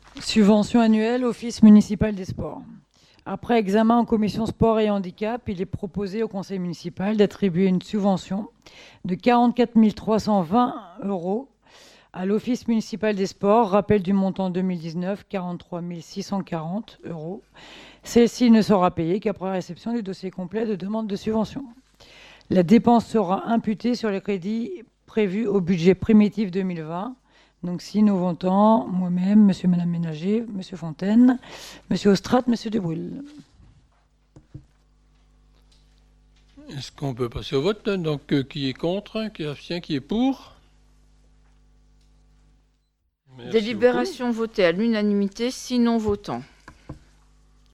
Subvention annuelle, Office municipal des sports. Après examen en commission sport et handicap, il est proposé au conseil municipal d'attribuer une subvention de 44 320 euros à l'Office municipal des sports. Rappel du montant 2019, 43 640 euros. Celle-ci ne sera payée qu'après réception du dossier complet de demande de subvention. La dépense sera imputée sur les crédits prévus au budget primitif 2020. Donc, si nous votons, moi-même, monsieur, madame Ménager, monsieur Fontaine, monsieur Austrate, monsieur Dubrul. Est-ce qu'on peut passer au vote? Donc, qui est contre, qui abstient, qui est pour? Merci Délibération beaucoup. Votée à l'unanimité, 6 non-votants.